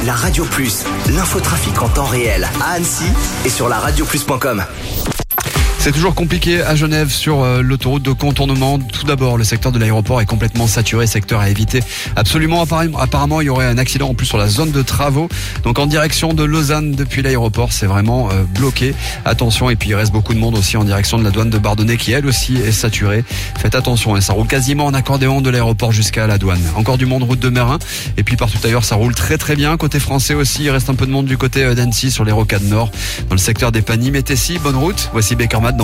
La Radio Plus, l'infotrafic en temps réel à Annecy et sur la radioplus.com. C'est toujours compliqué à Genève sur l'autoroute de contournement. Tout d'abord, le secteur de l'aéroport est complètement saturé, secteur à éviter absolument. Apparemment, il y aurait un accident en plus sur la zone de travaux. Donc en direction de Lausanne depuis l'aéroport, c'est vraiment bloqué. Attention, et puis il reste beaucoup de monde aussi en direction de la douane de Bardonnay qui elle aussi est saturée. Faites attention, ça roule quasiment en accordéon de l'aéroport jusqu'à la douane. Encore du monde route de Mérin et puis partout ailleurs ça roule très très bien. Côté français aussi, il reste un peu de monde du côté d'Annecy sur les rocades nord. Dans le secteur des Panimes et Tessis, bonne route. Voici Beckerman